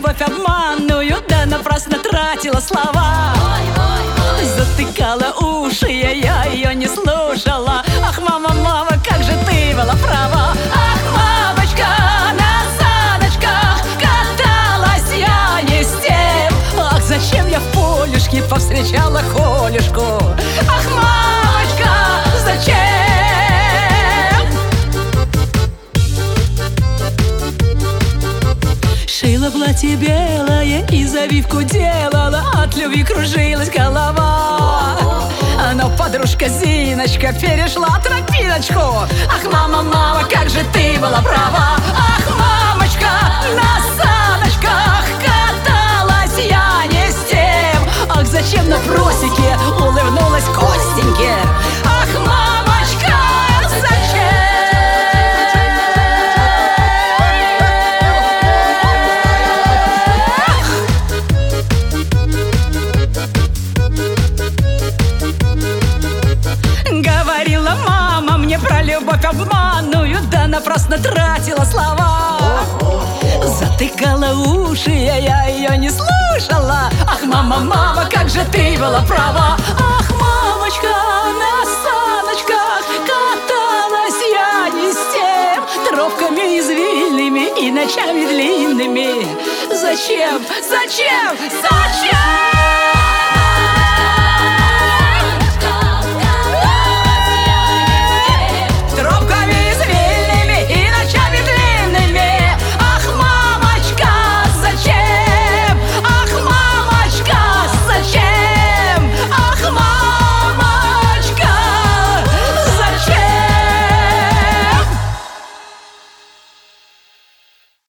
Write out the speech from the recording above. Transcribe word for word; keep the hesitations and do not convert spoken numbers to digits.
любовь обманную, да напрасно тратила слова. Затыкала уши, я, я ее не слушала. Ах, мама, мама, как же ты была права. Ах, мамочка, на саночках каталась я не с тем. Ах, зачем я в полюшке повстречала Колюшку. Ах, мамочка, зачем? Шила платье белое и завивку делала, от любви кружилась голова. Но подружка Зиночка перешла тропиночку. Ах, мама, мама, как же ты была права. Ах, мамочка, на саночках каталась я не с тем. Ах, зачем на просеке улыбнулась Костеньке. Ах, мамочка, зачем? Говорила мама мне про любовь обманную, да напрасно тратила слова. Затыкала уши, я, я ее не слушала. Ах, мама, мама, как же ты была права. Ах, мамочка, на саночках каталась я не с тем. Тропками извильными и ночами длинными. Зачем, зачем, зачем?